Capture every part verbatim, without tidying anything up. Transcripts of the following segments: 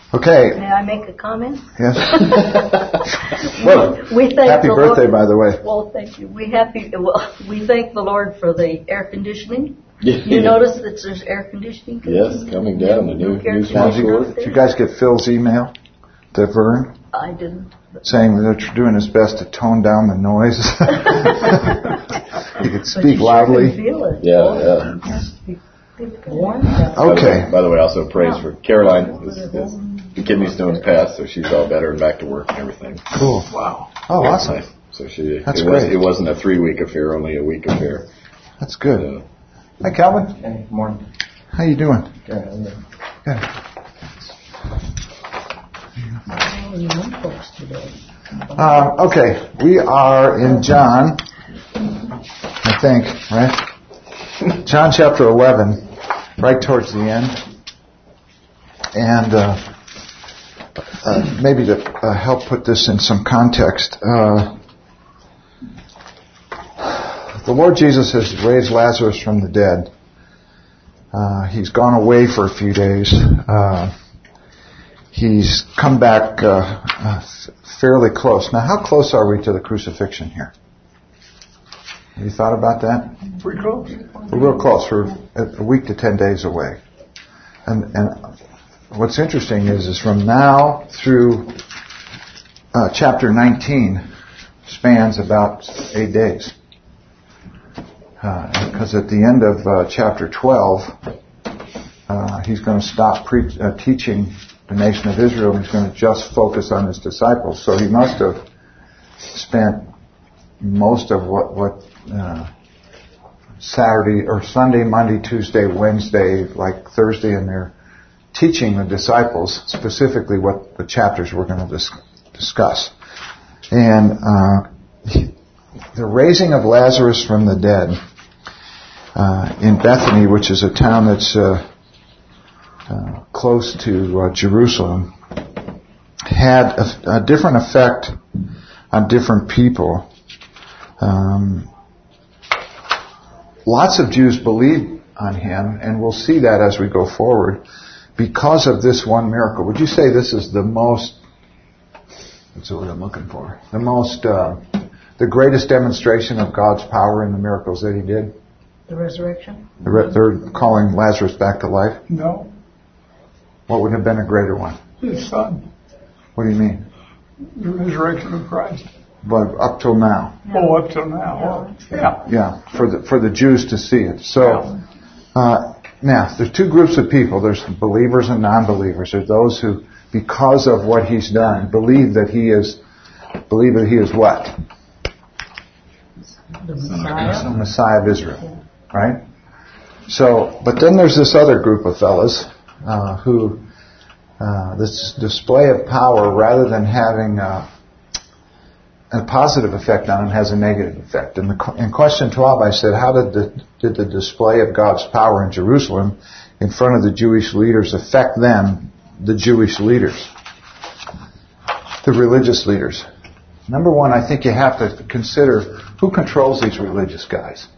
Okay. May I make a comment? Yes. well, we thank happy the birthday, Lord. by the way. Well, thank you. We happy. Well, we thank the Lord for the air conditioning. Yeah. You notice that there's air conditioning coming? Yes, coming down. The new, air new Now, did, you, did you guys get Phil's email to Vern? I didn't. Saying that they're doing his best to tone down the noise. He could speak but you loudly. Sure can feel it. Yeah, oh, yeah. It's warm down. Okay. By the way, also praise for Caroline. This, this, the kidney stones passed, so she's all better and back to work and everything. Cool. Wow. Oh, awesome. Nice. So she, That's it, was, great. it wasn't a three-week affair, only a week affair. That's good. Uh, Hi, Calvin. Hey, good morning. How you doing? Good. Good. Oh, young folks today. Um, okay, we are in John, I think, right? John chapter eleven, right towards the end. And uh, uh, maybe to uh, help put this in some context, uh, the Lord Jesus has raised Lazarus from the dead. Uh, he's gone away for a few days. Uh, he's come back uh, uh, fairly close. Now, how close are we to the crucifixion here? Have you thought about that? Pretty close. We're real close. We're a week to ten days away. And, and what's interesting is, is from now through uh, chapter nineteen spans about eight days. Uh, because at the end of uh, chapter twelve, uh, he's going to stop pre- uh, teaching the nation of Israel, and he's going to just focus on his disciples. So he must have spent most of what, what uh, Saturday or Sunday, Monday, Tuesday, Wednesday, like Thursday, and they're teaching the disciples specifically what the chapters we're going to dis- discuss. And uh, he, the raising of Lazarus from the dead uh, in Bethany, which is a town that's uh, uh, close to uh, Jerusalem, had a, a different effect on different people. Um, lots of Jews believed on him, and we'll see that as we go forward, because of this one miracle. Would you say this is the most, what's the word I'm looking for, the most, uh, the greatest demonstration of God's power in the miracles that he did? The resurrection? The re- they're calling Lazarus back to life? No, What would have been a greater one? his son, What do you mean? the resurrection of Christ. But up till now. Oh, up till now. Yeah. Yeah, for the for the Jews to see it. So, uh, now, there's two groups of people. There's believers and non-believers. There's those who, because of what he's done, believe that he is, believe that he is what? The Messiah? The Messiah of Israel. Right? So, but then there's this other group of fellas, uh, who, uh, this display of power, rather than having, uh, a positive effect on him, has a negative effect. In, the, in question twelve, I said, how did the, did the display of God's power in Jerusalem in front of the Jewish leaders affect them, the Jewish leaders, the religious leaders? Number one, I think you have to consider who controls these religious guys.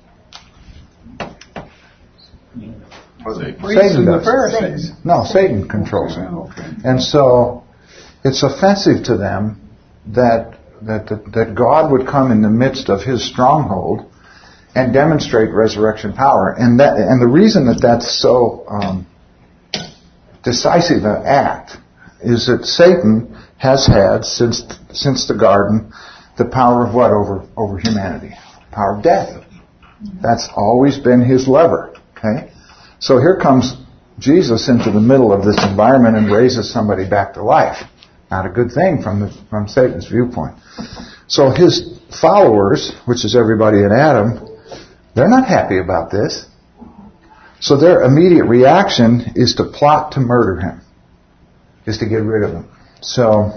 Satan does. Pharisees. No, Satan controls them. Okay. And so it's offensive to them that That, that that God would come in the midst of his stronghold and demonstrate resurrection power, and that and the reason that that's so um, decisive an act is that Satan has had since since the garden the power of what over over humanity, power of death. That's always been his lever. Okay, so here comes Jesus into the middle of this environment and raises somebody back to life. Not a good thing from the, from Satan's viewpoint. So his followers, which is everybody in Adam, they're not happy about this. So their immediate reaction is to plot to murder him, is to get rid of him. So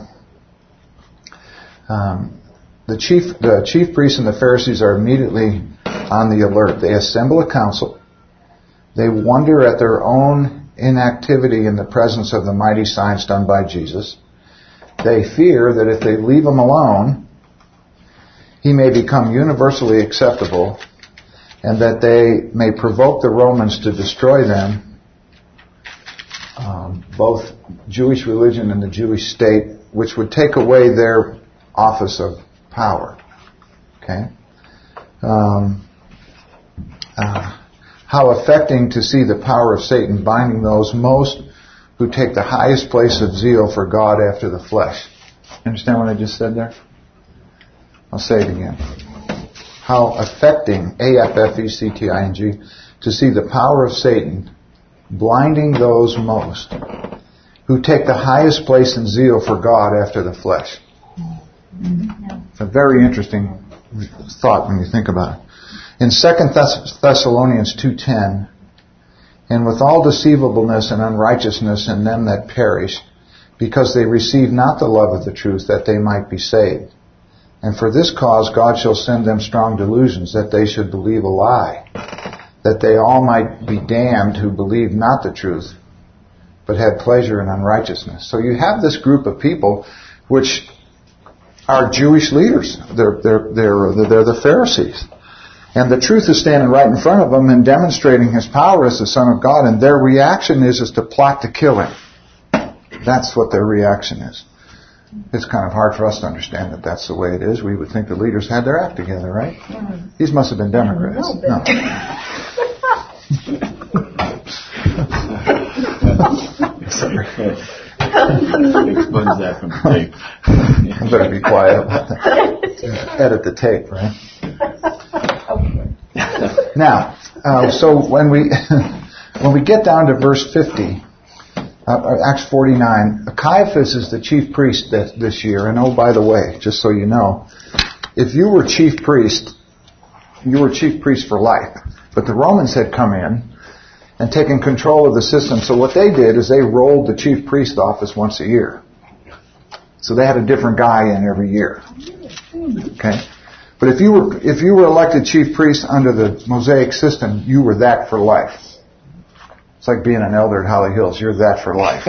um, the chief, the chief priests and the Pharisees are immediately on the alert. They assemble a council. They wonder at their own inactivity in the presence of the mighty signs done by Jesus. They fear that if they leave him alone, he may become universally acceptable, and that they may provoke the Romans to destroy them um, both Jewish religion and the Jewish state, which would take away their office of power. Okay? Um, uh, how affecting to see the power of Satan binding those most who take the highest place of zeal for God after the flesh. Understand what I just said there? I'll say it again. How affecting, A F F E C T I N G, to see the power of Satan blinding those most who take the highest place in zeal for God after the flesh. It's a very interesting thought when you think about it. In Second Thess- Thessalonians two ten, and with all deceivableness and unrighteousness in them that perish, because they receive not the love of the truth, that they might be saved. And for this cause God shall send them strong delusions, that they should believe a lie, that they all might be damned who believe not the truth, but had pleasure in unrighteousness. So you have this group of people which are Jewish leaders. They're, they're, they're, they're the Pharisees. And the truth is standing right in front of them and demonstrating His power as the Son of God, and their reaction is, is to plot to kill Him. That's what their reaction is. It's kind of hard for us to understand that that's the way it is. We would think the leaders had their act together, right? Mm-hmm. These must have been Democrats. No. Sorry. Expunge that from the tape. I better be quiet about that. Edit the tape, right? Now, uh, so when we when we get down to verse fifty, uh, Acts forty-nine, Caiaphas is the chief priest that, this year. And oh, by the way, just so you know, if you were chief priest, you were chief priest for life. But the Romans had come in and taken control of the system. So what they did is they rolled the chief priest office once a year. So they had a different guy in every year. Okay? But if you were if you were elected chief priest under the Mosaic system, you were that for life. It's like being an elder at Holly Hills. You're that for life.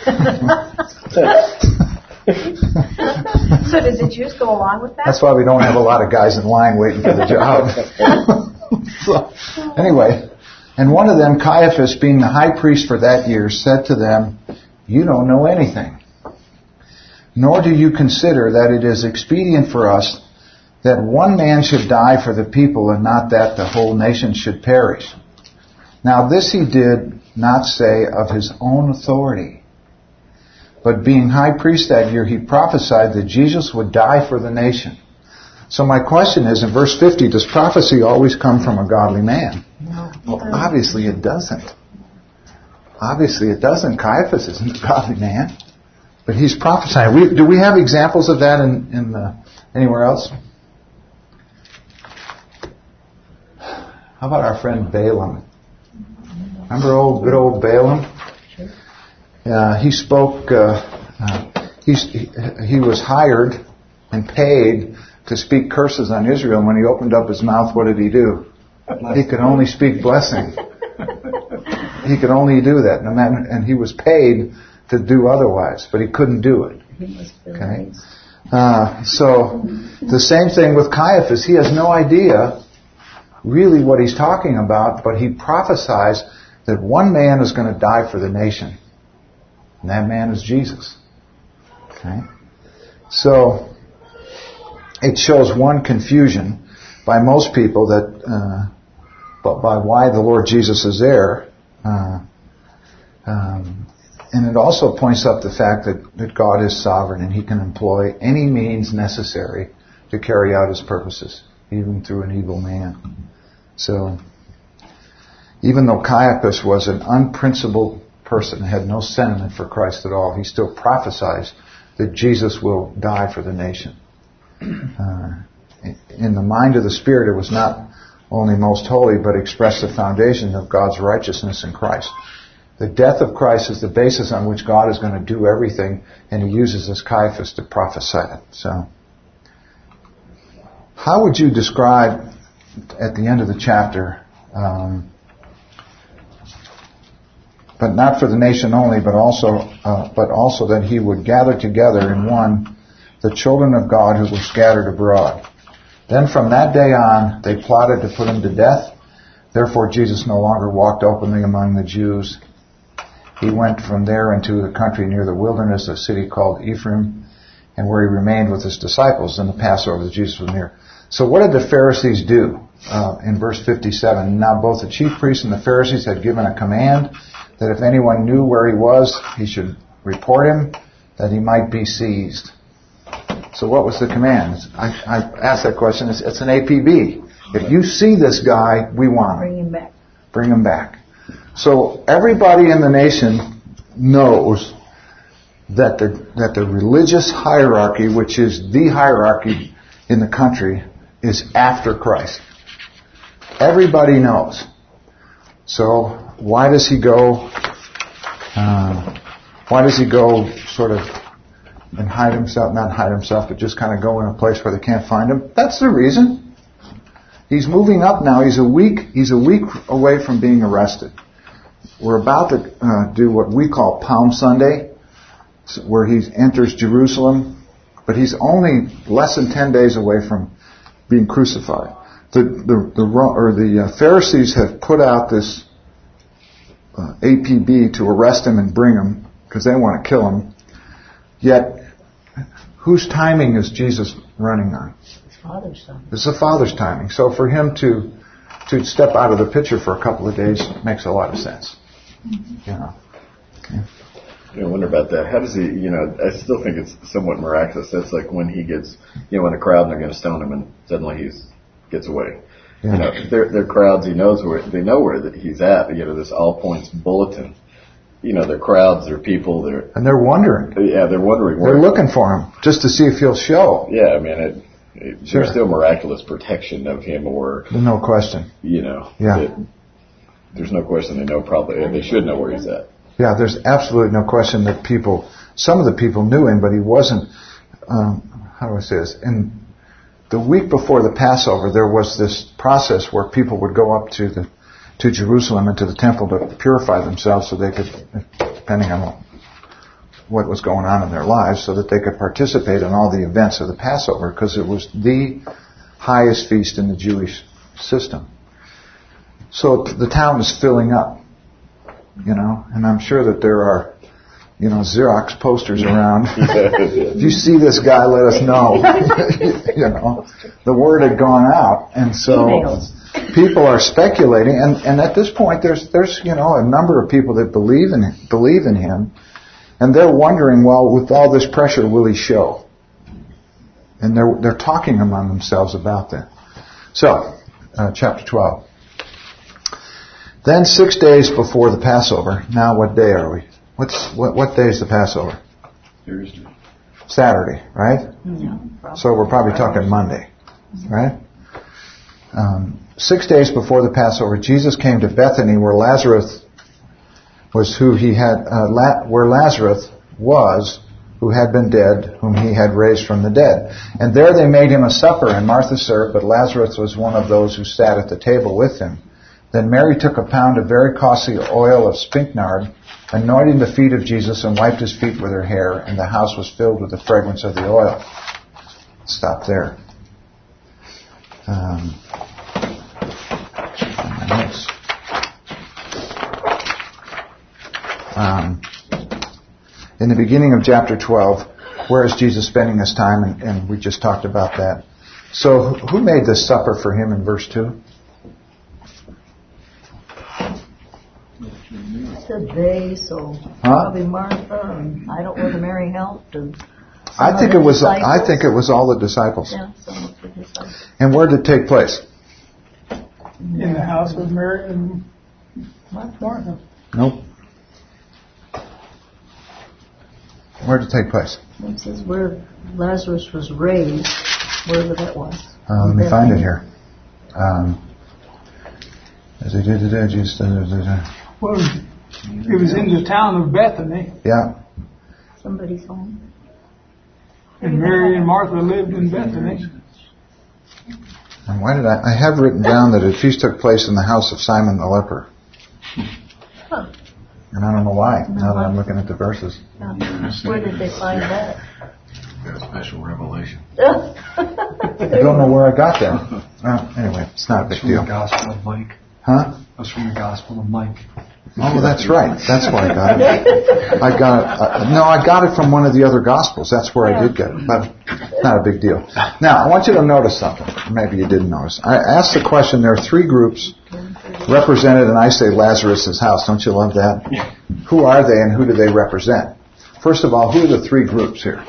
So did the Jews go along with that? That's why we don't have a lot of guys in line waiting for the job. So, anyway, and one of them, Caiaphas, being the high priest for that year, said to them, "You don't know anything, nor do you consider that it is expedient for us that one man should die for the people, and not that the whole nation should perish. Now this he did not say of his own authority, but being high priest that year, he prophesied that Jesus would die for the nation." So my question is, in verse fifty, does prophecy always come from a godly man? No. Well, obviously it doesn't. Obviously it doesn't. Caiaphas isn't a godly man. But he's prophesying. We, do we have examples of that in, in uh, anywhere else? How about our friend Balaam? Remember old, good old Balaam? Uh, he spoke, uh, uh, he's, he, he was hired and paid to speak curses on Israel. And when he opened up his mouth, what did he do? He could only speak blessing. He could only do that. No matter, and he was paid to do otherwise, but he couldn't do it. Okay? Uh, so, the same thing with Caiaphas. He has no idea really what he's talking about, but he prophesies that one man is going to die for the nation. And that man is Jesus. Okay? So, it shows one confusion by most people that, uh, but by why the Lord Jesus is there. Uh, um, and it also points up the fact that, that God is sovereign and He can employ any means necessary to carry out His purposes, even through an evil man. So, even though Caiaphas was an unprincipled person, had no sentiment for Christ at all, he still prophesies that Jesus will die for the nation. Uh, in the mind of the Spirit, it was not only most holy, but expressed the foundation of God's righteousness in Christ. The death of Christ is the basis on which God is going to do everything, and He uses this Caiaphas to prophesy it. So, how would you describe at the end of the chapter, um, but not for the nation only, but also, uh, but also that He would gather together in one the children of God who were scattered abroad. Then from that day on, they plotted to put Him to death. Therefore, Jesus no longer walked openly among the Jews, he went from there into the country near the wilderness, a city called Ephraim, and where he remained with his disciples. And the Passover that Jesus was near. So what did the Pharisees do? Uh, in verse fifty-seven, now both the chief priests and the Pharisees had given a command that if anyone knew where he was, he should report him, that he might be seized. So what was the command? I, I asked that question. It's, it's an A P B. If you see this guy, we want him. Bring him back. Bring him back. So everybody in the nation knows that the that the religious hierarchy, which is the hierarchy in the country, is after Christ. Everybody knows. So why does he go? Uh, why does he go sort of and hide himself? Not hide himself, but just kind of go in a place where they can't find him. That's the reason. He's moving up now. He's a week. He's a week away from being arrested. We're about to uh, do what we call Palm Sunday, where he enters Jerusalem, but he's only less than ten days away from being crucified. The the the or the uh, Pharisees have put out this uh, A P B to arrest him and bring him because they want to kill him. Yet, whose timing is Jesus running on? His Father's son. It's the Father's timing. So for him to to step out of the picture for a couple of days makes a lot of sense. Mm-hmm. You know. Okay. I wonder about that. How does he, you know, I still think it's somewhat miraculous. That's like when he gets, you know, in a crowd and they're going to stone him and suddenly he's gets away. Yeah. You know, they're, they're crowds, he knows where, they know where that he's at. You know, this all points bulletin. You know, they're crowds, they're people, they're... And they're wondering. Yeah, they're wondering where... They're looking for him, just to see if he'll show. Yeah, I mean, it, it, sure. There's still miraculous protection of him or... No question. You know. Yeah. It, there's no question they know probably, they should know where he's at. Yeah, there's absolutely no question that people, some of the people knew him, but he wasn't, um, how do I say this? In the week before the Passover, there was this process where people would go up to the, to Jerusalem and to the temple to purify themselves so they could, depending on what was going on in their lives, so that they could participate in all the events of the Passover, because it was the highest feast in the Jewish system. So the town is filling up. You know, and I'm sure that there are, you know, Xerox posters around. If you see this guy, let us know. You know, the word had gone out, and so Emails. People are speculating. And, and at this point, there's there's you know a number of people that believe in believe in him, and they're wondering, well, with all this pressure, will he show? And they're they're talking among themselves about that. So, uh, chapter twelve. Then six days before the Passover. Now what day are we? What's what, what day is the Passover? Thursday. Saturday, right? Yeah, so we're probably talking Monday, right? Um, six days before the Passover, Jesus came to Bethany, where Lazarus was, who he had, uh, La- where Lazarus was, who had been dead, whom he had raised from the dead. And there they made him a supper, and Martha served, but Lazarus was one of those who sat at the table with him. Then Mary took a pound of very costly oil of spikenard, anointing the feet of Jesus, and wiped his feet with her hair, and the house was filled with the fragrance of the oil. Stop there. Um, my notes. Um, in the beginning of chapter twelve, where is Jesus spending his time? And, and we just talked about that. So who made this supper for him in verse two? Said they, so huh? probably Martha, and I don't know whether Mary helped. And I think it was. Disciples. I think it was all the disciples. Yeah, some of the disciples. And where did it take place? In the house of Mary and Martha. Nope. Where did it take place? It says where Lazarus was raised, wherever that was. Uh, let me find it here. Um, as they did today, Jesus. Well, it was in the town of Bethany. Yeah. Somebody's home. And Mary and Martha lived in Bethany. And why did I? I have written down that the feast took place in the house of Simon the leper. Huh. And I don't know why. No, now that I'm looking at the verses. Uh, where did they find that? Got a special revelation. I don't know where I got that. Well, anyway, it's not a big That's from deal. the Gospel of Mike. Huh? That's from the Gospel of Mike. Oh, that's right. That's where I got it. I got it. Uh, no, I got it from one of the other Gospels. That's where I did get it. But not a big deal. Now, I want you to notice something. Maybe you didn't notice. I asked the question, there are three groups represented, and I say Lazarus' house. Don't you love that? Who are they and who do they represent? First of all, who are the three groups here?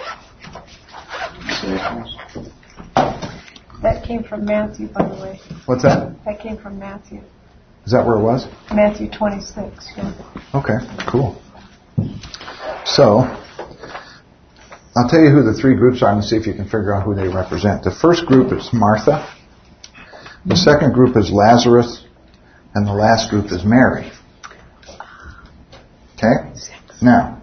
That came from Matthew, by the way. What's that? That came from Matthew. Is that where it was? Matthew twenty-six. Yeah. Okay, cool. So, I'll tell you who the three groups are and see if you can figure out who they represent. The first group is Martha. The second group is Lazarus. And the last group is Mary. Okay? Now,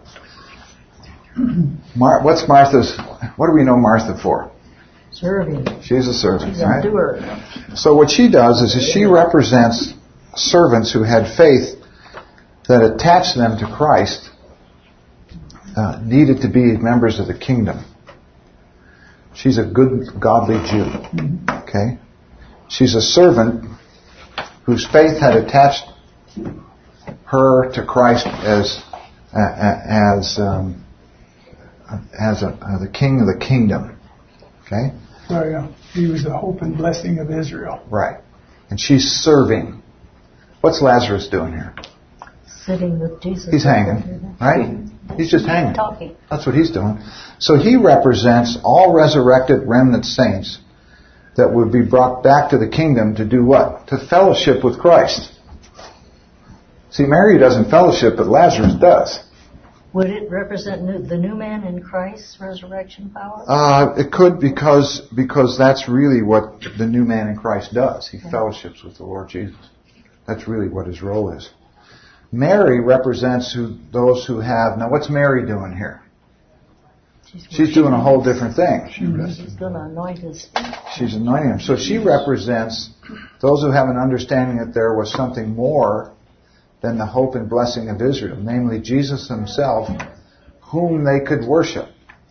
Mar- what's Martha's, what do we know Martha for? Serving. She's a servant, She's a right? doer. So what she does is she represents servants who had faith that attached them to Christ, uh, needed to be members of the kingdom. She's a good, godly Jew. Okay? She's a servant whose faith had attached her to Christ as uh, as um, as a, uh, the king of the kingdom. Okay? So, yeah, he was the hope and blessing of Israel. Right. And she's serving. What's Lazarus doing here? Sitting with Jesus. He's hanging, right? He's just hanging. Talking. That's what he's doing. So he represents all resurrected remnant saints that would be brought back to the kingdom to do what? To fellowship with Christ. See, Mary doesn't fellowship, but Lazarus does. Would it represent new, the new man in Christ's resurrection power? Uh, it could because because that's really what the new man in Christ does. He fellowships with the Lord Jesus. That's really what his role is. Mary represents who, those who have... Now, what's Mary doing here? She's, She's doing a whole different thing. She's going to anoint his feet. She's anointing him. So she represents those who have an understanding that there was something more than the hope and blessing of Israel, namely Jesus himself, whom they could worship.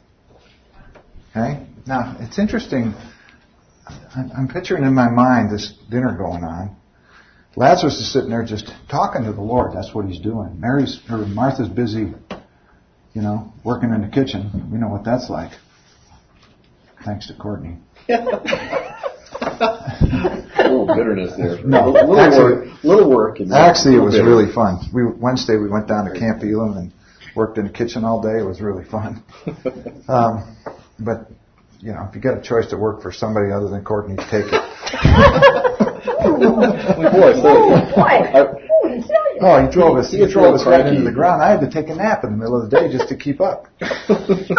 Okay? Now, it's interesting. I'm picturing in my mind this dinner going on. Lazarus is sitting there just talking to the Lord. That's what he's doing. Mary's, or Martha's busy, you know, working in the kitchen. We know what that's like. Thanks to Courtney. A little bitterness there. No, a little actually, work. Little work and actually, it was bitter. really fun. We Wednesday we went down to Camp Elam and worked in the kitchen all day. It was really fun. Um, but you know, if you get a choice to work for somebody other than Courtney, take it. Boy, so, I, Oh, he drove us. He He gets drove real us right cranky. into the ground. I had to take a nap in the middle of the day just to keep up. you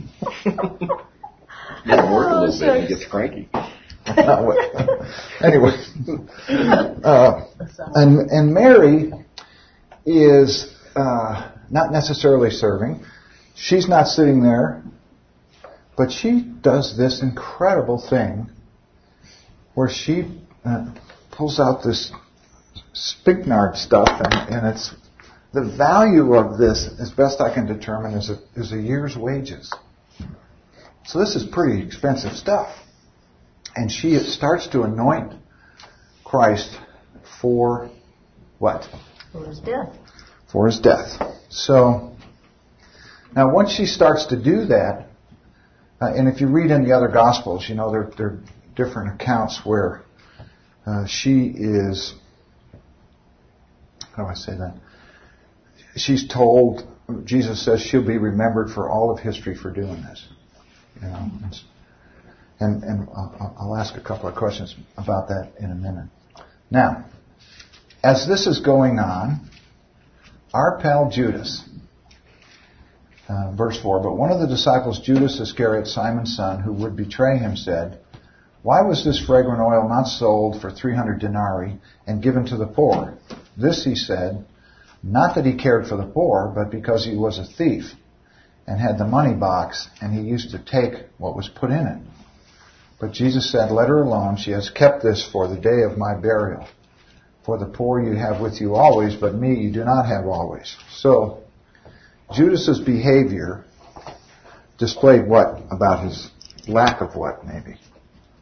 gotta work a little bit and he gets cranky. Anyway, uh, and and Mary is uh, not necessarily serving. She's not sitting there, but she does this incredible thing where she uh, pulls out this spikenard stuff, and, and it's the value of this, as best I can determine, is a, is a year's wages. So this is pretty expensive stuff. And she starts to anoint Christ for what? For his death. For his death. So, now once she starts to do that, uh, and if you read in the other Gospels, you know, there, there are different accounts where uh, she is, how do I say that? She's told, Jesus says she'll be remembered for all of history for doing this. You know, it's, And, and I'll, I'll ask a couple of questions about that in a minute. Now, as this is going on, our pal Judas, uh, verse four, but one of the disciples, Judas Iscariot, Simon's son, who would betray him, said, "Why was this fragrant oil not sold for three hundred denarii and given to the poor?" This he said, not that he cared for the poor, but because he was a thief and had the money box, and he used to take what was put in it. But Jesus said, "Let her alone. She has kept this for the day of my burial. For the poor you have with you always, but me you do not have always." So, Judas's behavior displayed what about his lack of what, maybe?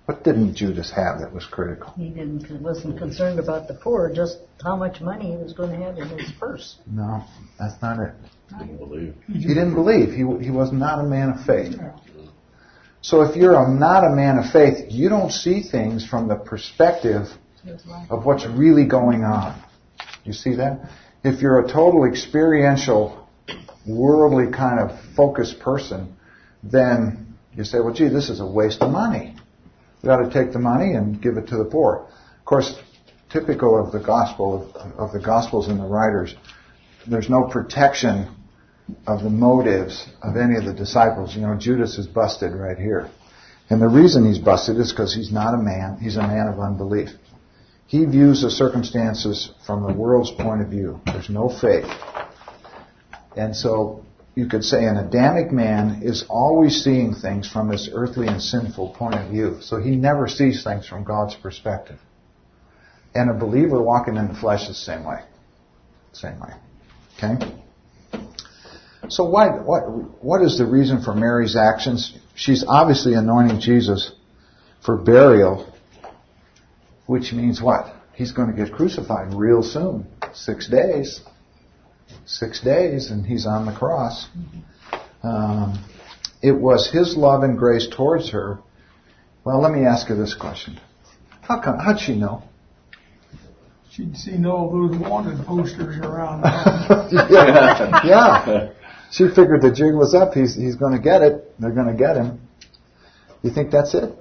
What didn't Judas have that was critical? He didn't wasn't concerned about the poor, just how much money he was going to have in his purse. No, that's not it. Didn't believe. He didn't believe. He he was not a man of faith. So if you're a, not a man of faith, you don't see things from the perspective of what's really going on. You see that? If you're a total experiential, worldly kind of focused person, then you say, well, gee, this is a waste of money. We ought to take the money and give it to the poor. Of course, typical of the gospel, of, of the gospels and the writers, there's no protection of the motives of any of the disciples. You know, Judas is busted right here. And the reason he's busted is because he's not a man, he's a man of unbelief. He views the circumstances from the world's point of view. There's no faith. And so you could say an Adamic man is always seeing things from his earthly and sinful point of view. So he never sees things from God's perspective. And a believer walking in the flesh is the same way. Same way. Okay? So why, what, what is the reason for Mary's actions? She's obviously anointing Jesus for burial, which means what? He's going to get crucified real soon. Six days. Six days, and he's on the cross. Um, it was his love and grace towards her. Well, let me ask you this question. How come, how'd she know? She'd seen all those wanted posters around. yeah. yeah. She figured the jig was up. He's he's going to get it. They're going to get him. You think that's it?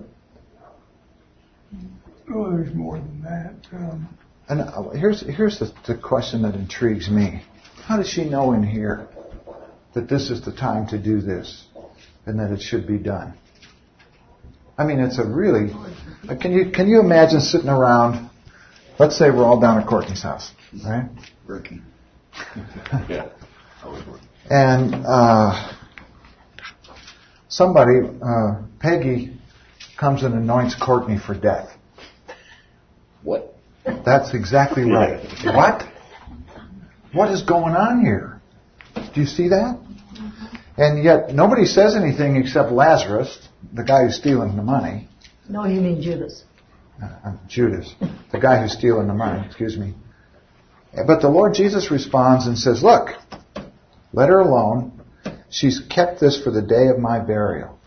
Oh, there's more than that. Um, and uh, here's here's the, the question that intrigues me. How does she know in here that this is the time to do this and that it should be done? I mean, it's a really... Can you can you imagine sitting around, let's say we're all down at Courtney's house, right? Working. yeah. Always working. And uh, somebody, uh, Peggy, comes and anoints Courtney for death. What? That's exactly right. Yeah. What? What is going on here? Do you see that? And yet nobody says anything except Lazarus, the guy who's stealing the money. No, you mean Judas. Uh, Judas, the guy who's stealing the money, excuse me. But the Lord Jesus responds and says, look, let her alone. She's kept this for the day of my burial.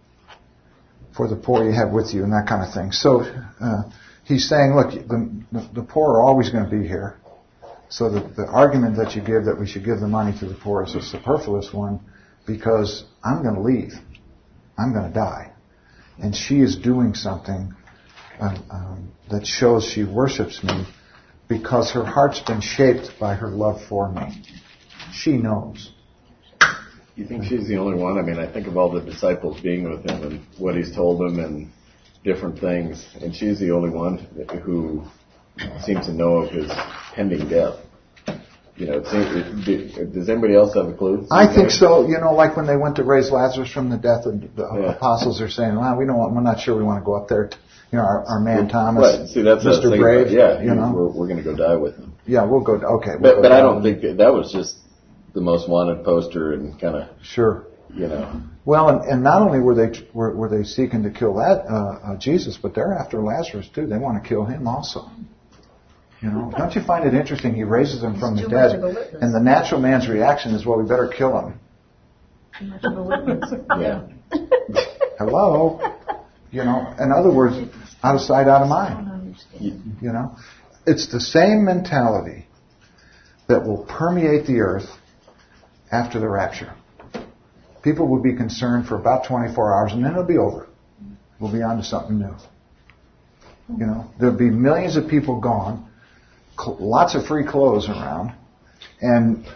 For the poor you have with you and that kind of thing. So uh, he's saying, look, the, the poor are always going to be here. So the, the argument that you give that we should give the money to the poor is a superfluous one because I'm going to leave. I'm going to die. And she is doing something uh, um, that shows she worships me because her heart's been shaped by her love for me. She knows. You think she's the only one? I mean, I think of all the disciples being with him and what he's told them and different things, and she's the only one who seems to know of his pending death. You know, it seems, it, does anybody else have a clue? I think so. You know, like when they went to raise Lazarus from the death, and the yeah. apostles are saying, "Well, we don't want, we're not sure we want to go up there." You know, our, our man Thomas, right. See, that's Mister Brave. Yeah, you know, we're, we're going to go die with him. Yeah, we'll go. Okay, we'll but go but I don't think that, that was just the most wanted poster and kind of sure. You know. Well, and, and not only were they were, were they seeking to kill that uh, uh, Jesus, but they're after Lazarus too. They want to kill him also. You know, don't you find it interesting? He raises him from the dead, and the natural man's reaction is, "Well, we better kill him." Too much of a witness. Yeah. Hello. You know, in other words, out of sight, out of mind. You know, it's the same mentality that will permeate the earth after the rapture. People will be concerned for about twenty-four hours, and then it'll be over. We'll be on to something new. You know, there'll be millions of people gone, cl- lots of free clothes around, and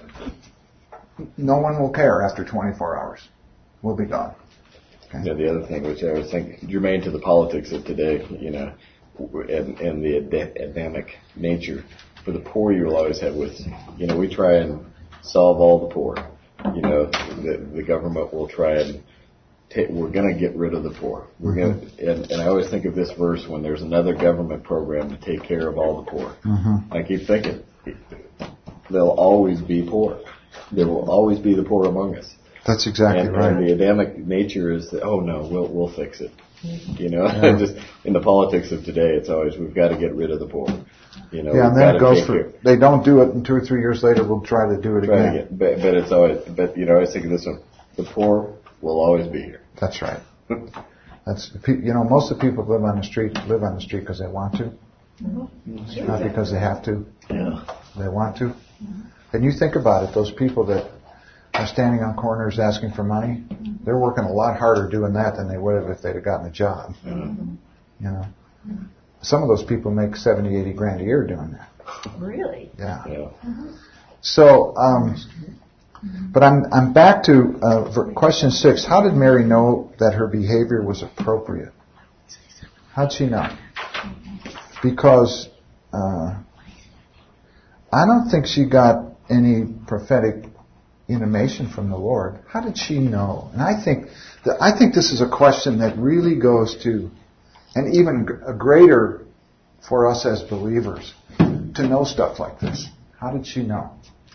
no one will care after twenty-four hours. We'll be gone. Okay. Yeah, the other thing, which I was thinking, germane to the politics of today, you know, and, and the Ad- Adamic nature, for the poor you will always have with you. You know, we try and solve all the poor. You know, the, the government will try and take, we're going to get rid of the poor. We're going to, and, and I always think of this verse when there's another government program to take care of all the poor. Mm-hmm. I keep thinking, there'll always be poor. There will always be the poor among us. That's exactly and, right. And the Adamic nature is that, oh no, we'll we'll fix it. You know, Yeah. just in the politics of today, it's always we've got to get rid of the poor. You know, Yeah, and we've then got it to goes take for, care- they don't do it, and two or three years later we'll try to do it try again. to get, but, but it's always, but you know, I was thinking this one: the poor will always be here. That's right. That's you know, most of the people who live on the street live on the street because they want to, not because they have to. Yeah. They want to. And you think about it, those people that are standing on corners asking for money, they're working a lot harder doing that than they would have if they'd have gotten a job. Mm-hmm. You know, some of those people make seventy, eighty grand a year doing that. Really? Yeah. Yeah. So, um, but I'm I'm back to uh, ver- question six. How did Mary know that her behavior was appropriate? How'd she know? Because uh, I don't think she got any prophetic intimation from the Lord. How did she know? And I think that I think this is a question that really goes to, and even g- a greater for us as believers, to know stuff like this. How did she know?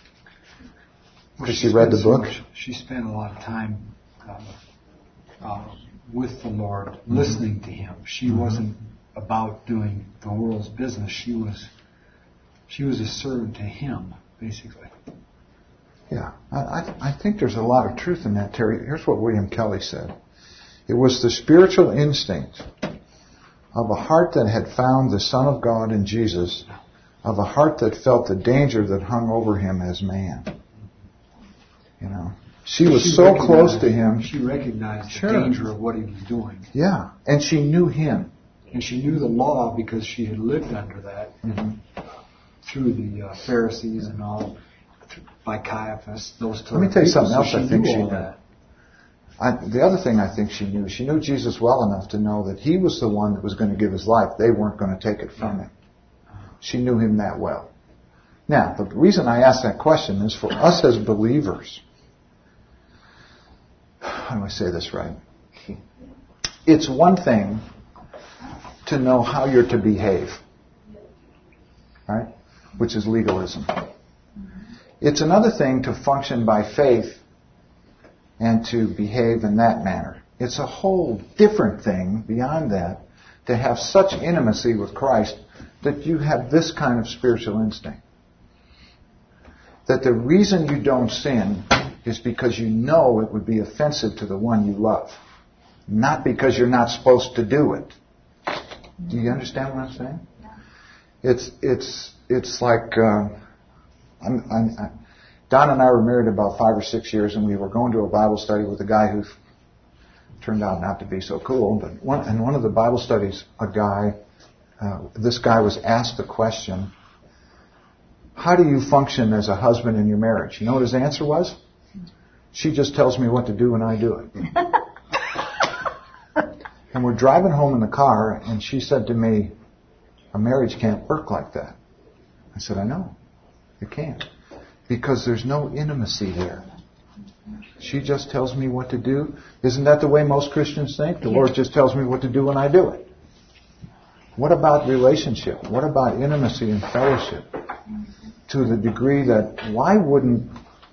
Because she read the spent so book? much- She spent a lot of time uh, uh, with the Lord, listening to Him. She wasn't about doing the world's business. She was, she was a servant to Him, basically. Yeah, I, I, I think there's a lot of truth in that, Terry. Here's what William Kelly said. It was the spiritual instinct of a heart that had found the Son of God in Jesus, of a heart that felt the danger that hung over Him as man. You know, she was She so close recognized- to Him. She recognized Sure. the danger of what He was doing. Yeah, and she knew Him. And she knew the law because she had lived under that through the uh, Pharisees and all, th- by Caiaphas, those Let me tell you something people. else So I think knew she all knew. that. I, the other thing I think she knew, she knew Jesus well enough to know that He was the one that was going to give His life. They weren't going to take it from Him. She knew Him that well. Now, the reason I ask that question is for us as believers. How do I say this right? It's one thing to know how you're to behave, right? Which is legalism. It's another thing to function by faith and to behave in that manner. It's a whole different thing beyond that to have such intimacy with Christ that you have this kind of spiritual instinct. That the reason you don't sin is because you know it would be offensive to the one you love. Not because you're not supposed to do it. Do you understand what I'm saying? It's it's it's like uh, I'm, I'm, I, Don and I were married about five or six years, and we were going to a Bible study with a guy who turned out not to be so cool. But one, in one of the Bible studies, a guy, uh, this guy was asked the question, "How do you function as a husband in your marriage?" You know what his answer was? "She just tells me what to do, and I do it." And we're driving home in the car, and she said to me, "A marriage can't work like that." I said, "I know. It can't. Because there's no intimacy there. She just tells me what to do." Isn't that the way most Christians think? The Lord just tells me what to do and I do it. What about relationship? What about intimacy and fellowship? To the degree that, why wouldn't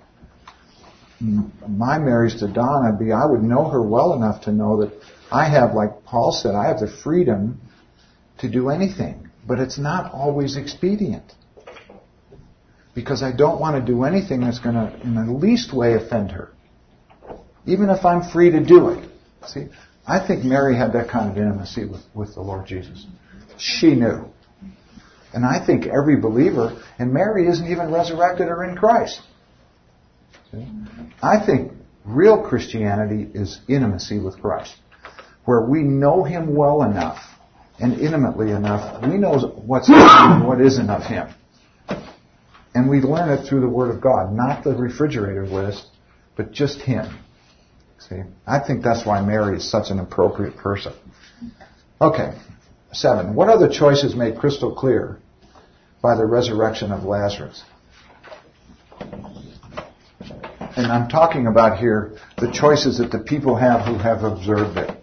my marriage to Donna be, I would know her well enough to know that I have, like Paul said, I have the freedom to do anything. But it's not always expedient. Because I don't want to do anything that's going to, in the least way, offend her. Even if I'm free to do it. See, I think Mary had that kind of intimacy with, with the Lord Jesus. She knew. And I think every believer, and Mary isn't even resurrected or in Christ. See? I think real Christianity is intimacy with Christ. Where we know Him well enough and intimately enough, we know what's of Him and what isn't of Him. And we learn it through the Word of God, not the refrigerator list, but just Him. See, I think that's why Mary is such an appropriate person. Okay, seven. What other choices made crystal clear by the resurrection of Lazarus? And I'm talking about here the choices that the people have who have observed it.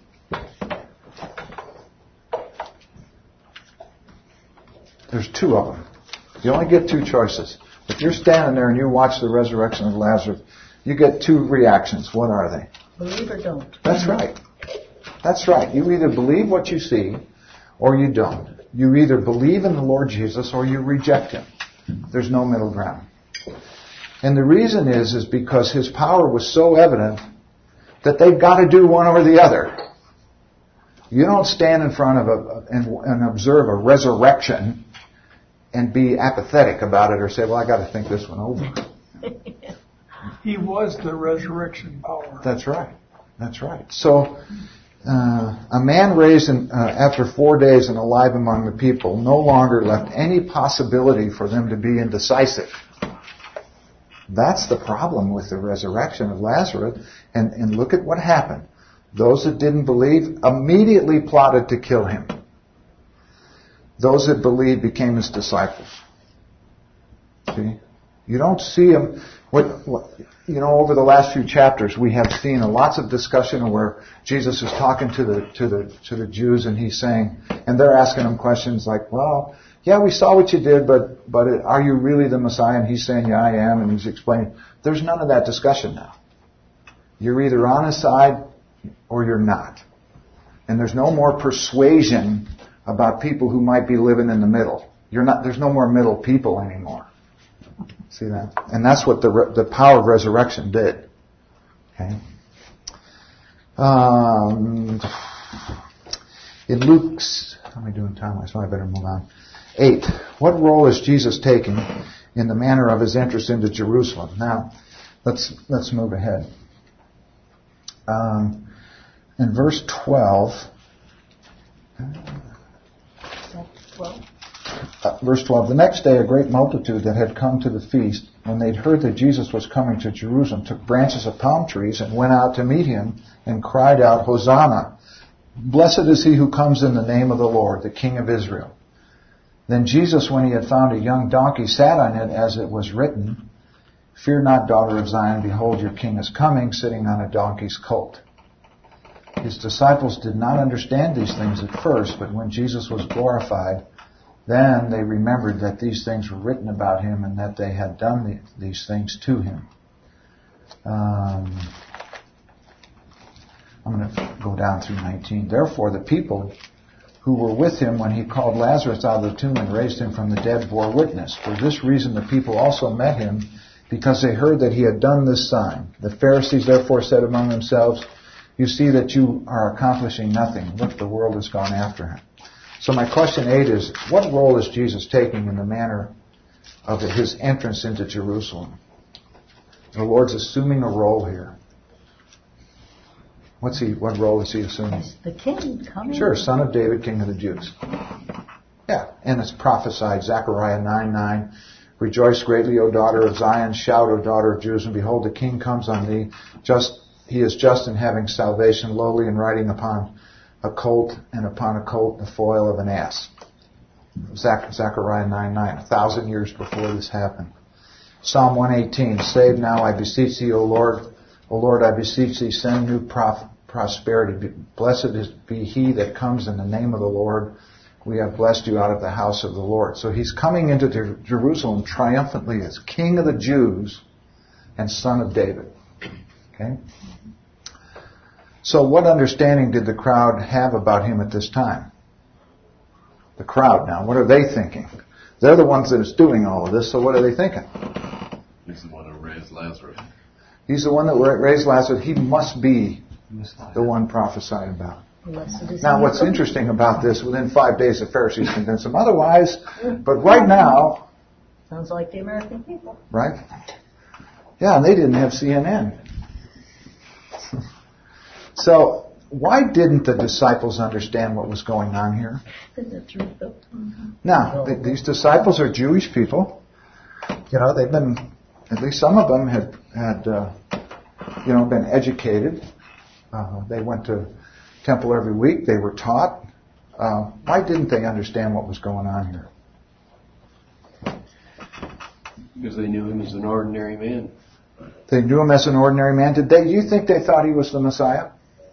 There's two of them. You only get two choices. If you're standing there and you watch the resurrection of Lazarus, you get two reactions. What are they? Believe or don't. That's right. That's right. You either believe what you see or you don't. You either believe in the Lord Jesus or you reject Him. There's no middle ground. And the reason is, is because His power was so evident that they've got to do one or the other. You don't stand in front of a, and, and observe a resurrection and be apathetic about it or say, well, I got to think this one over. He was the resurrection power. That's right. That's right. So, uh, a man raised in, uh, after four days and alive among the people no longer left any possibility for them to be indecisive. That's the problem with the resurrection of Lazarus. And, and look at what happened. Those that didn't believe immediately plotted to kill him. Those that believed became his disciples. See? You don't see them. What, what, you know, over the last few chapters, we have seen lots of discussion where Jesus is talking to the to the to the Jews, and he's saying, and they're asking him questions like, "Well, yeah, we saw what you did, but but are you really the Messiah?" And he's saying, "Yeah, I am," and he's explaining. There's none of that discussion now. You're either on his side or you're not, and there's no more persuasion about people who might be living in the middle. You're not. There's no more middle people anymore. See that? And that's what the the power of resurrection did. Okay. Um, in Luke's, how am I doing time-wise? So I better move on. Eight. What role is Jesus taking in the manner of his entrance into Jerusalem? Now, let's let's move ahead. Um, in verse twelve. Well, Uh, verse twelve, the next day a great multitude that had come to the feast, when they'd heard that Jesus was coming to Jerusalem, took branches of palm trees and went out to meet him and cried out, Hosanna! Blessed is he who comes in the name of the Lord, the King of Israel. Then Jesus, when he had found a young donkey, sat on it as it was written, Fear not, daughter of Zion, behold, your king is coming, sitting on a donkey's colt. His disciples did not understand these things at first, but when Jesus was glorified, then they remembered that these things were written about him and that they had done the, these things to him. Um, I'm going to go down through nineteen. Therefore, the people who were with him when he called Lazarus out of the tomb and raised him from the dead bore witness. For this reason, the people also met him, because they heard that he had done this sign. The Pharisees therefore said among themselves, You see that you are accomplishing nothing. Look, the world has gone after him. So my question eight is, what role is Jesus taking in the manner of his entrance into Jerusalem? The Lord's assuming a role here. What's he? What role is he assuming? is the king coming? Sure, son of David, king of the Jews. Yeah, and it's prophesied, Zechariah nine nine. Rejoice greatly, O daughter of Zion. Shout, O daughter of Jews. And behold, the king comes on thee. Just, he is just in having salvation, lowly and riding upon a colt, and upon a colt the foal of an ass. Zach, Zechariah nine nine, a thousand years before this happened. Psalm one eighteen, Save now, I beseech thee, O Lord. O Lord, I beseech thee, send new prof- prosperity. Blessed is be he that comes in the name of the Lord. We have blessed you out of the house of the Lord. So he's coming into Jer- Jerusalem triumphantly as King of the Jews and Son of David. Okay? So what understanding did the crowd have about him at this time? The crowd now, what are they thinking? They're the ones that is doing all of this, so what are they thinking? He's the one who raised Lazarus. He's the one that raised Lazarus. He must be the one prophesied about. Blessed is Now he what's who- interesting about this, within five days the Pharisees convinced him otherwise, but right now, Sounds like the American people. right? Yeah, and they didn't have C N N. So, why didn't the disciples understand what was going on here? Isn't it true, though? Now, th- these disciples are Jewish people. You know, they've been, at least some of them had, had uh, you know, been educated. Uh, they went to temple every week. They were taught. Uh, why didn't they understand what was going on here? Because they knew him as an ordinary man. They knew him as an ordinary man. Did they? Do you think they thought he was the Messiah?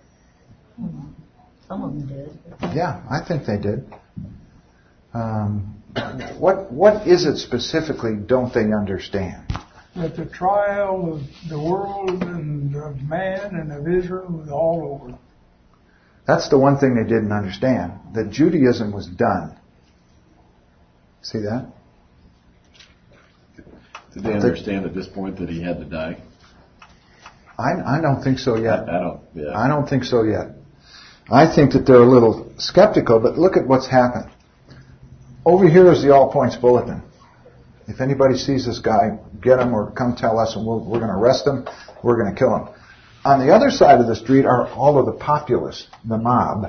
Some of them did. Yeah, I think they did. Um, what what is it specifically don't they understand? That the trial of the world and of man and of Israel was all over. That's the one thing they didn't understand, that Judaism was done. See that? Did they understand at this point that he had to die? I, I don't think so yet. I, I don't. Yeah. I don't think so yet. I think that they're a little skeptical, but look at what's happened. Over here is the All Points Bulletin. If anybody sees this guy, get him or come tell us, and we'll, we're going to arrest him. We're going to kill him. On the other side of the street are all of the populace, the mob.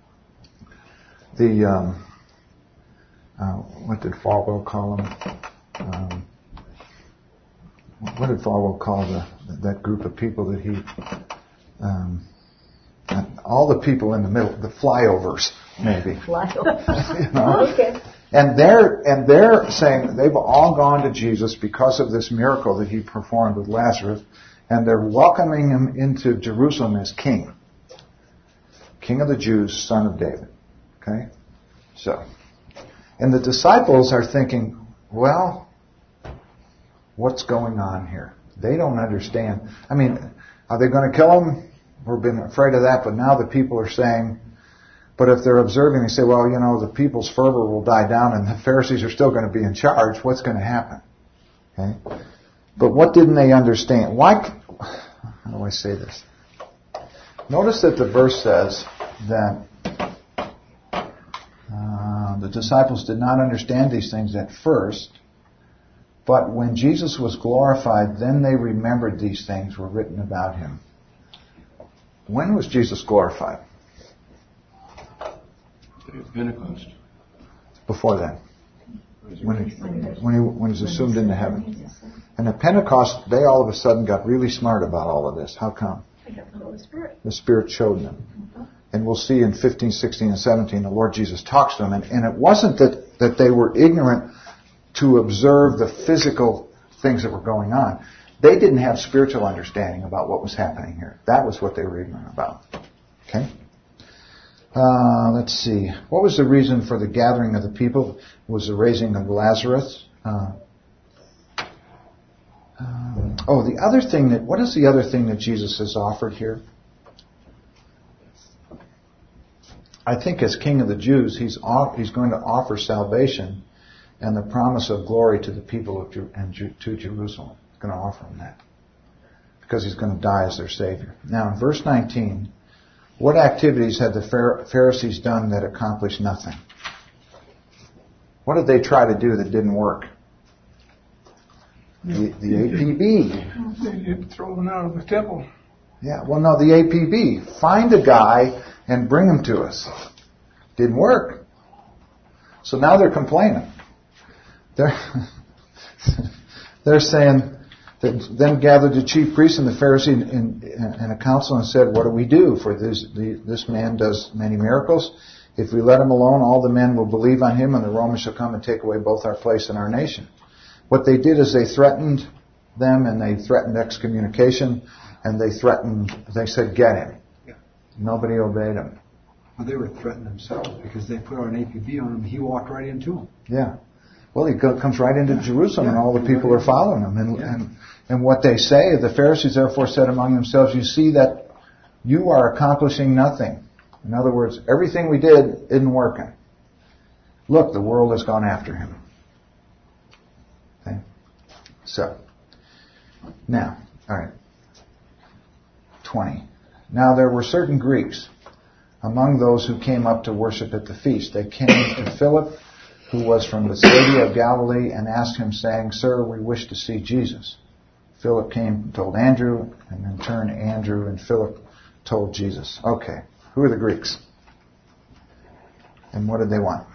The um, uh, what did Falwell call them? Um, what did Falwell call the that group of people that he? Um, all the people in the middle, the flyovers, maybe. Flyovers. You know? Okay. And they're and they're saying they've all gone to Jesus because of this miracle that he performed with Lazarus, and they're welcoming him into Jerusalem as king. King of the Jews, son of David. Okay? So, and the disciples are thinking, well, what's going on here? They don't understand. I mean, are they going to kill him? We've been afraid of that, but now the people are saying, but if they're observing, they say, well, you know, the people's fervor will die down and the Pharisees are still going to be in charge. What's going to happen? Okay? But what didn't they understand? Why, how do I say this? Notice that the verse says that uh, the disciples did not understand these things at first, but when Jesus was glorified, then they remembered these things were written about him. When was Jesus glorified? Pentecost. Before that. When he, when he when he was assumed into heaven. And at Pentecost, they all of a sudden got really smart about all of this. How come? The Spirit showed them. And we'll see in fifteen, sixteen, and seventeen, the Lord Jesus talks to them. And, and it wasn't that, that they were ignorant to observe the physical things that were going on. They didn't have spiritual understanding about what was happening here. That was what they were ignorant about. Okay? Uh, let's see. What was the reason for the gathering of the people? It was the raising of Lazarus. Uh, um, oh, the other thing that, what is the other thing that Jesus has offered here? I think as King of the Jews, he's off, he's going to offer salvation and the promise of glory to the people of Jer- and Jer- to Jerusalem. He's going to offer them that because he's going to die as their Savior. Now, in verse nineteen, what activities had the Pharisees done that accomplished nothing? What did they try to do that didn't work? The, the A P B. They get thrown out of the temple. Yeah, well, no, the A P B. Find a guy and bring him to us. Didn't work. So now they're complaining. They're, they're saying, that then gathered the chief priests and the Pharisees in, in, in a council and said, what do we do? For this, the, this man does many miracles. If we let him alone, all the men will believe on him and the Romans shall come and take away both our place and our nation. What they did is they threatened them and they threatened excommunication and they threatened, they said, get him. Yeah. Nobody obeyed him. Well, they were threatening themselves because they put an A P B on him. He walked right into them. Yeah. Well, he go, comes right into Jerusalem yeah, and all the people right are following him. And, yeah. and, and what they say, the Pharisees therefore said among themselves, you see that you are accomplishing nothing. In other words, everything we did isn't working. Look, the world has gone after him. Okay? So, now, all right. twenty. Now there were certain Greeks among those who came up to worship at the feast. They came to Philip, who was from Bethsaida of Galilee, and asked him, saying, Sir, we wish to see Jesus. Philip came and told Andrew, and in turn Andrew and Philip told Jesus. Okay, who are the Greeks? And what did they want?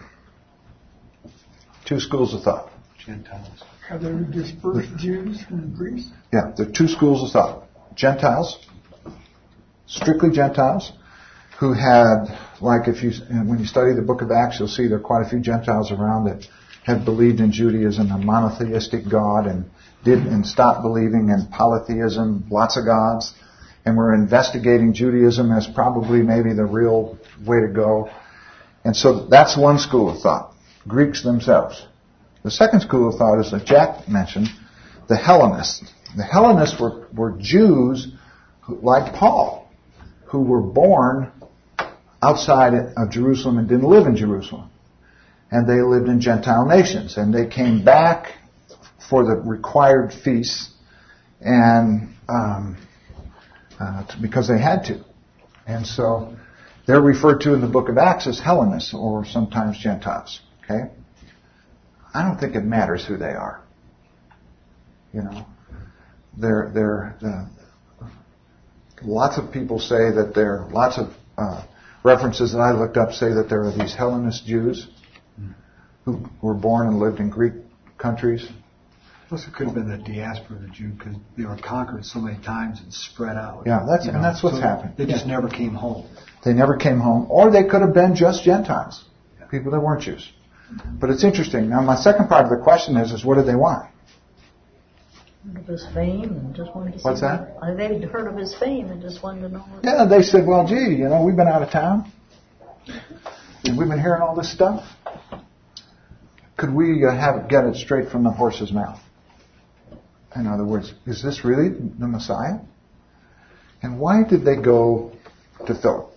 Two schools of thought. Gentiles. Have they dispersed Jews from Greece? Yeah, there are two schools of thought. Gentiles, strictly Gentiles, who had, like if you, when you study the book of Acts, you'll see there are quite a few Gentiles around that had believed in Judaism, a monotheistic God, and did and stopped believing in polytheism, lots of gods, and were investigating Judaism as probably maybe the real way to go. And so that's one school of thought. Greeks themselves. The second school of thought is that Jack mentioned, the Hellenists. The Hellenists were, were Jews who, like Paul, who were born outside of Jerusalem and didn't live in Jerusalem. And they lived in Gentile nations. And they came back for the required feasts and um, uh, because they had to. And so they're referred to in the book of Acts as Hellenists or sometimes Gentiles. Okay? I don't think it matters who they are. You know, they're, they're, uh, lots of people say that there, lots of uh, references that I looked up say that there are these Hellenist Jews who were born and lived in Greek countries. Plus, it could have been the diaspora of the Jew because they were conquered so many times and spread out. Yeah, that's you and know, that's what's so happened. They just yeah. never came home. They never came home, or they could have been just Gentiles, people that weren't Jews. But it's interesting. Now, my second part of the question is: is what did they want? Heard of his fame and just wanted to see. What's that? What, they'd heard of his fame and just wanted to know. What Yeah, they said, "Well, gee, you know, we've been out of town, and we've been hearing all this stuff. Could we uh, have it, get it straight from the horse's mouth?" In other words, is this really the Messiah? And why did they go to Philip?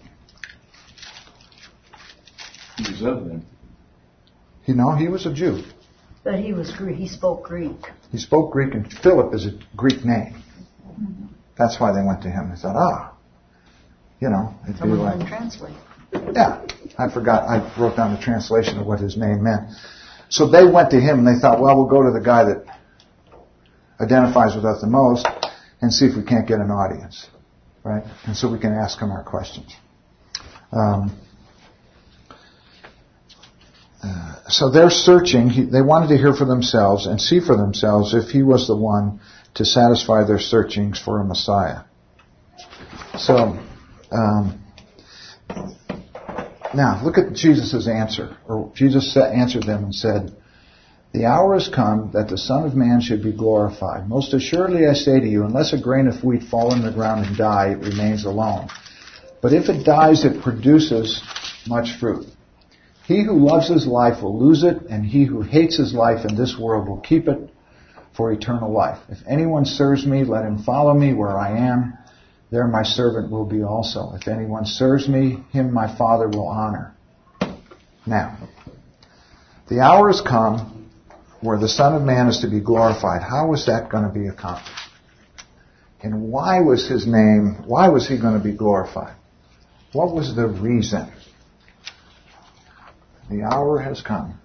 He was of them. You know, he was a Jew. But he was Greek. He spoke Greek. He spoke Greek, and Philip is a Greek name. That's why they went to him. They thought, ah, you know, it'd be Someone like, can translate. yeah. I forgot. I wrote down the translation of what his name meant. So they went to him, and they thought, well, we'll go to the guy that identifies with us the most and see if we can't get an audience, right? And so we can ask him our questions. Um, uh, so they're searching. He, they wanted to hear for themselves and see for themselves if he was the one to satisfy their searchings for a Messiah. So, um, now look at Jesus' answer. Or Jesus answered them and said, "The hour has come that the Son of Man should be glorified. Most assuredly I say to you, unless a grain of wheat fall in the ground and die, it remains alone. But if it dies, it produces much fruit. He who loves his life will lose it, and he who hates his life in this world will keep it for eternal life. If anyone serves me, let him follow me where I am. There my servant will be also. If anyone serves me, him my Father will honor." Now, the hour has come where the Son of Man is to be glorified. How is that going to be accomplished? And why was his name, why was he going to be glorified? What was the reason? The hour has come.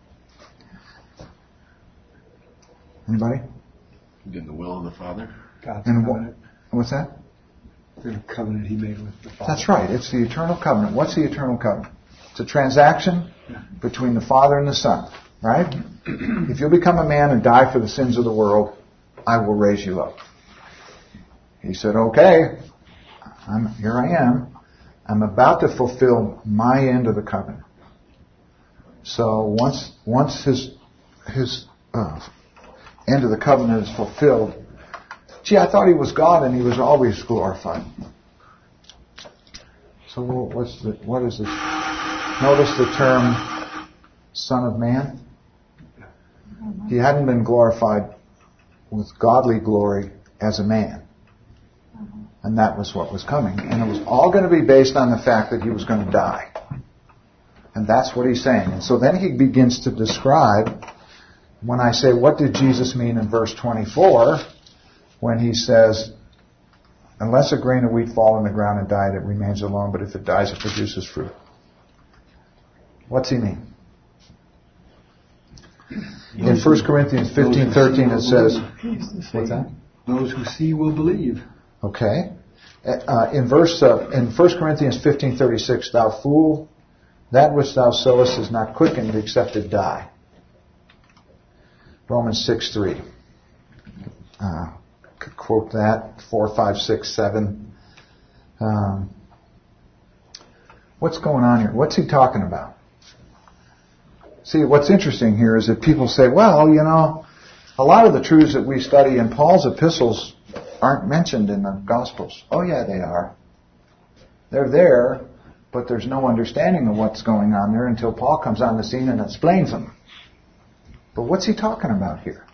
Anybody? In the will of the Father. God's And covenant. what, what's that? The covenant he made with the Father. That's right. It's the eternal covenant. What's the eternal covenant? It's a transaction between the Father and the Son, right? If you'll become a man and die for the sins of the world, I will raise you up. He said, okay, I'm, here I am. I'm about to fulfill my end of the covenant. So once once his his uh, end of the covenant is fulfilled, gee, I thought he was God and he was always glorified. So what's the what is this? Notice the term Son of Man. He hadn't been glorified with godly glory as a man. And that was what was coming. And it was all going to be based on the fact that he was going to die. And that's what he's saying. And so then he begins to describe, when I say, what did Jesus mean in verse twenty-four, when he says, unless a grain of wheat fall in the ground and die, it remains alone, but if it dies, it produces fruit. What's he mean? In First Corinthians fifteen thirteen it says, what's that? Those who see will believe. Okay. Uh, in verse uh, in First Corinthians fifteen thirty-six, thou fool, that which thou sowest is not quickened except it die. Romans six three. Uh, could quote that. Four, five, six, seven. Um, what's going on here? What's he talking about? See, what's interesting here is that people say, well, you know, a lot of the truths that we study in Paul's epistles aren't mentioned in the Gospels. Oh, yeah, they are. They're there, but there's no understanding of what's going on there until Paul comes on the scene and explains them. But what's he talking about here?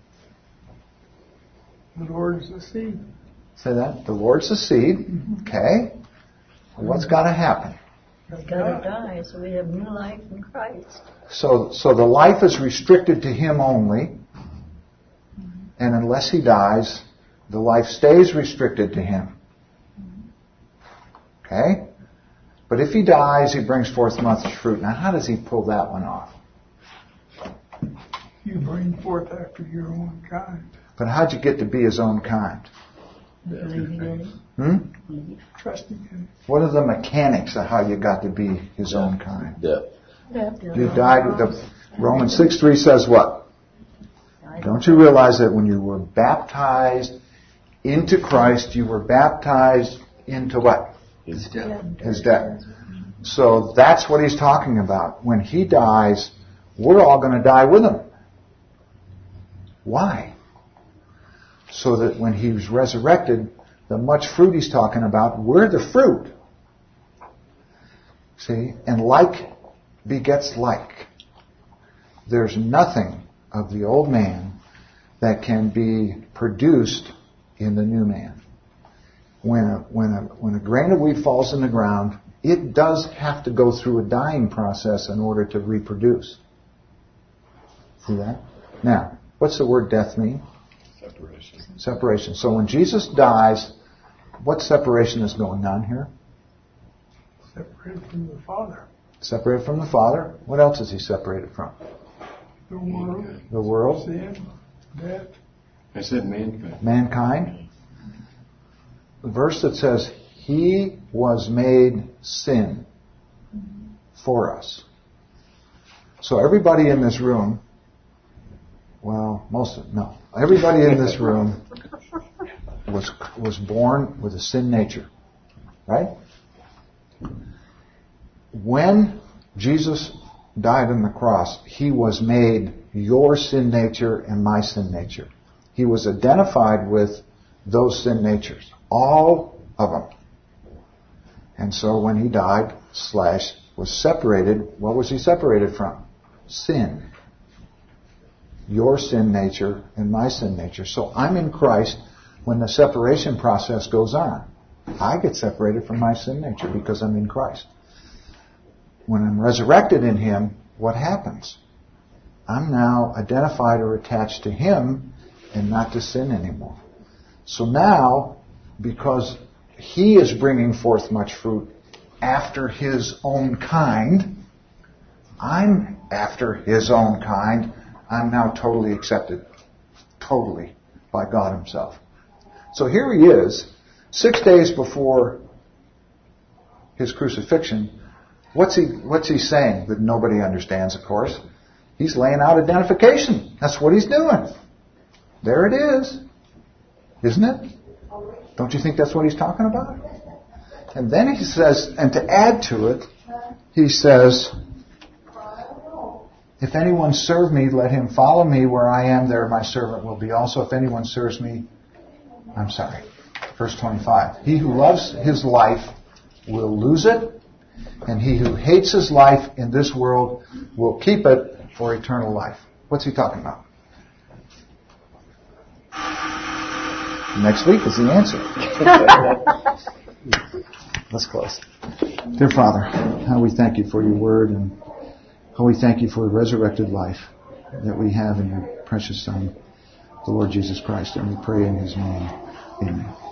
The Lord is the seed. Say that? The Lord's the seed. Okay. What's got to happen? We've got to die so we have new life in Christ. So, so the life is restricted to him only. And unless he dies, the life stays restricted to him. Okay? But if he dies, he brings forth much fruit. Now, how does he pull that one off? You bring forth after your own kind. But how'd you get to be his own kind? Believing in him. Hmm? Trusting him. What are the mechanics of how you got to be his own kind? Death. You died with the... Romans six three says what? Don't you realize that when you were baptized into Christ, you were baptized into what? His death. His death. So that's what he's talking about. When he dies, we're all going to die with him. Why? So that when he's resurrected, the much fruit he's talking about, we're the fruit. See? And like begets like. There's nothing of the old man that can be produced in the new man. When a, when a, when a grain of wheat falls in the ground, it does have to go through a dying process in order to reproduce. See that? Now, what's the word death mean? Separation. Separation. So when Jesus dies, what separation is going on here? Separated from the Father. Separated from the Father. What else is he separated from? The world. The world. Sin. Death. I said mankind. Mankind. The verse that says, he was made sin for us. So everybody in this room, well, most of no, everybody in this room was was born with a sin nature, right? When Jesus died on the cross, he was made your sin nature and my sin nature. He was identified with those sin natures, all of them. And so when he died, slash, was separated, what was he separated from? Sin. Your sin nature and my sin nature. So I'm in Christ when the separation process goes on. I get separated from my sin nature because I'm in Christ. When I'm resurrected in him, what happens? I'm now identified or attached to him and not to sin anymore. So now, because he is bringing forth much fruit after his own kind, I'm after his own kind. I'm now totally accepted, totally, by God himself. So here he is, six days before his crucifixion. What's he, what's he saying that nobody understands, of course? He's laying out identification. That's what he's doing. There it is. Isn't it? Don't you think that's what he's talking about? And then he says, and to add to it, he says, if anyone serve me, let him follow me. Where I am, there my servant will be also. If anyone serves me, I'm sorry, verse twenty-five. He who loves his life will lose it, and he who hates his life in this world will keep it for eternal life. What's he talking about? Next week is the answer. Let's close. Dear Father, how we thank you for your word, and how we thank you for the resurrected life that we have in your precious Son, the Lord Jesus Christ. And we pray in his name. Amen.